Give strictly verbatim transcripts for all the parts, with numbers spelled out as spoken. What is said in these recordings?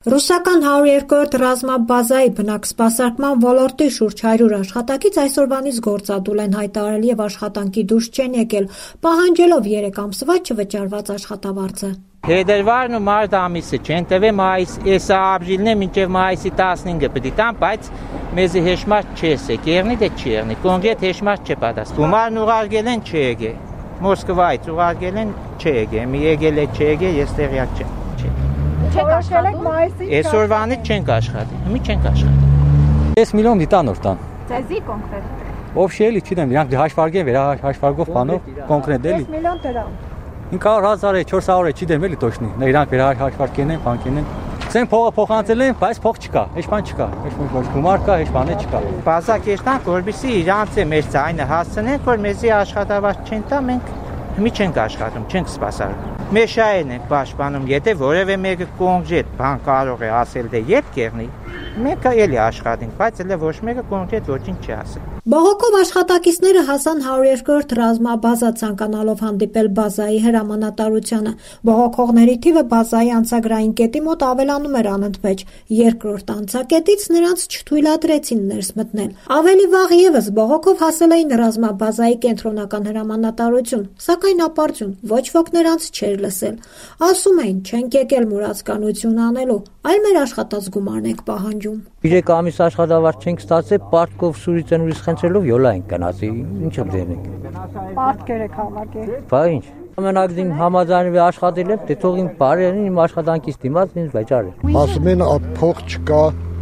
Ռուսական հարյուր երկրորդ ռազմաբազայի բնակսպասարկման ոլորտի շուրջ հարյուր աշխատակից այսօրվանից գործադուլ են հայտարարել եւ աշխատանքի դուրս չեն եկել, պահանջելով երեք ամսվա չվճարված աշխատավարձը։ Փետրվարն ու մարտ ամիսը չեն տվել, մայիս էսա ապրիլն է մինչև մայիսի տասնինը պիտի տան, բայց մեզի հեշմարտ չես է, կերնի դե չի եղնի, կոնկրետ հեշմարտ չէ պատասխան։ Գումարն ուղարկել են չի եկել, Մոսկվայից ուղարկել են չի եկել, մի եկել է չի եկել, ես տեղյակ չեմ։ Չեք աշխատում։ Այսօրվանից չենք աշխատի, հիմի չենք աշխատի։ Ես միլիոն դիտան որ տան։ Ձեզի կոնկրետ։ Ով չի էլի չգիտեմ, իրանք հաշվարկեն, վերահաշվարկով բանով կոնկրետ էլի։ միլիոն դրամ։ ինը հազար է, չորս հարյուր է, չգիտեմ էլի точно։ Նա իրանք վերահաշվարկեն են, բանկեն են։ Ցեն փողը փոխանցել են, բայց փող չկա, հեչ բան չկա, հեչ ոչ գումար կա, հեչ բան չկա։ Բազակերտանք, որպեսզի իրանց է մեր ձայնը հասցնենք, որ մեզի աշխատավարձ չեն տա, մենք հիմի չենք աշխատում, չենք սպասարկում։ Մեշային ենք պաշտպանում, եթե որևէ մեկը կոնկրետ բան կարող է ասել դե երբ կերնի, մեկը էլի աշխատենք, բայց էլ ոչ մեկը կոնկրետ ոչինչ չի ասել։ Բողոքով աշխատակիցները հասան հարյուր երկրորդ ռազմաբազա ցանկանալով հանդիպել բազայի հրամանատարությանը։ Բողոքողների թիվը բազայի անցագրային կետի մոտ ավելանում էր անընդմեջ։ Երկրորդ անցակետից նրանց չթույլատրեցին ներս մտնել։ Ավելի վաղ եւս բողոքով հասել էին ռազմաբազայի կենտրոնական հրամանատարություն, սակայն ապարդյուն ոչ ոք նրանց չէր լսել։ Ասում էին, չենք եկել մուրացկանություն անելու, այլ մեր աշխատած գումարն ենք պահանջում։ Երեք ամիս աշխատավարձ չենք ստացել, պարտքով սուրից են ուրիշ խնդրելով յոլա ենք գնացի, ինչ դերենք։ Պարտքեր եք հավաքել։ Բա ինչ։ Ամենագին համաձայնվի աշխատել եմ, դե թող իմ բարերին իմ աշխատանքից դիմաց ինձ վճարել։ Ասում են փող չկա,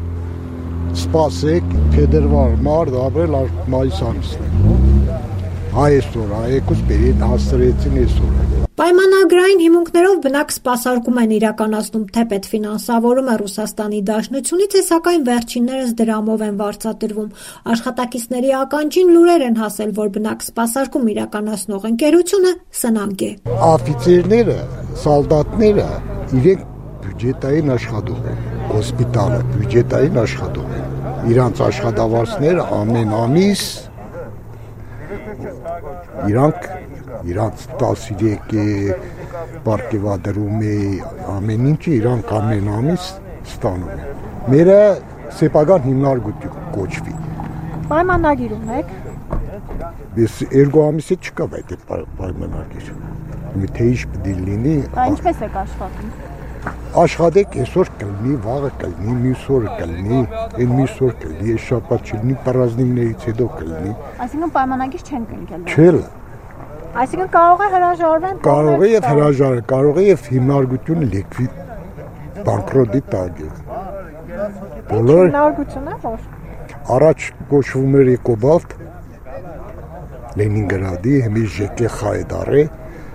սպասեք, փետրվար, մարտ, ապրիլ, մայիս ամիսն է։ Այսօր, այեկուս բերին հաստրեցին այսօր։ Պայմանագրային հիմունքներով բնակ սպասարկում են իրականացնում թե պետֆինանսավորում է Ռուսաստանի Դաշնությունից, սակայն վերջիններս դրամով են վարձատրվում։ Աշխատակիցների ականջին լուրեր են հասել, որ բնակ սպասարկում իրականացնող ընկերությունը սնանկ է։ Աֆիցերները, սալդատները իրենք բյուջետային աշխատող են, հոսպիտալը բյուջետային աշխատող են։ Իրանց աշխատավարձները ամեն ամիս իրանք իրանց տասներեք պարկեվադրում է ամեն ինչը իրանք ամեն ամիս ստանում են։ Մերը սեփական հիմնարկություն կոչվի։ Պայմանագիր ունեք։ Ես երկու ամիսը չկա այդ պայմանագիր։ Մի թե ինչ պետք լինի։ Ինչպես եք աշխատում։ Աշխատեք այսօր կլինի, վաղը կլինի, մյուս օրը կլինի, այն մյուս օր կլինի, այս շաբաթ չլինի, պարազնիմներից հետո կլինի։ Այսինքն պայմանագիր չեն կնքել։ Չէ։ Այսինքն կարող է հրաժարվել։ Կարող է եւ հրաժարվել, կարող է եւ հիմնարկությունը լիկվիդ բանկրոտի տակ է։ Բոլոր հիմնարկությունը որ առաջ կոչվում էր Էկոբալտ Լենինգրադի հիմի ԺԿ Խայդարը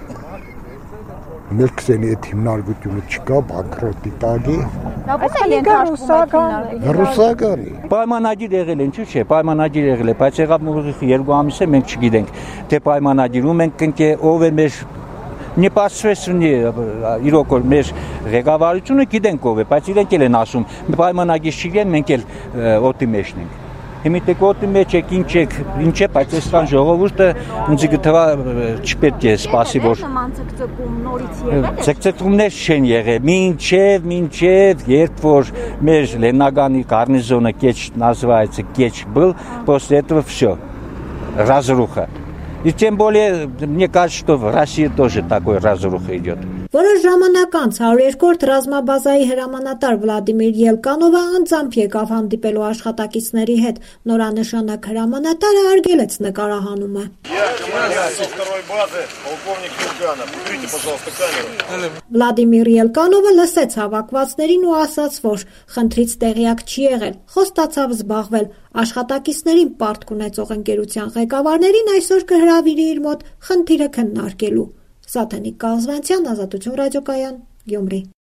Մելքսենի այդ հիմնարկությունը չկա, բանկրոտի տակ է։ Բայց է ռուսական։ Ռուսականի։ Պայմանագիր եղել են, չէ՞, պայմանագիր եղել է, բայց եղավ երկու ամիս է մենք չգիտենք, թե պայմանագիրում ենք կնկե ով է մեր նպաստվեցնի իրոք որ մեր ղեկավարությունը գիտենք ով է, բայց իրենք էլ են ասում, պայմանագիր չգիտեն, մենք էլ օդի մեջն ենք։ Հիմա դե կոտի մեջ եք, ինչ եք, ինչ է, բայց այստեղ ժողովուրդը ինձ գտվա չպետք է սպասի որ նման ցկցկում նորից եղել է։ Ցկցկումներ չեն եղել, մինչև, մինչև երբ որ մեր Լեննագանի гарнизона кеч называется кеч был, после этого все. Разруха. И тем более, мне кажется, что в России тоже такой разруха идет. Որոշ ժամանակ անց հարյուր երկրորդ ռազմաբազայի հրամանատար Վլադիմիր Ելկանովը անձամբ եկավ հանդիպելու աշխատակիցների հետ։ Նորանշանակ հրամանատարը արգելեց նկարահանումը։ Վլադիմիր Ելկանովը լսեց հավաքվածներին ու ասաց, որ խնդրից տեղյակ չի եղել, խոստացավ զբաղվել։ Աշխատակիցներին պարտք ունեցող ընկերության ղեկավարներին այսօր կհրավիրի իր մոտ խնդիրը քննարկելու։ Սաթենիկ Կազվանցյան, Ազատություն ռադիոկայան, Գյումրի։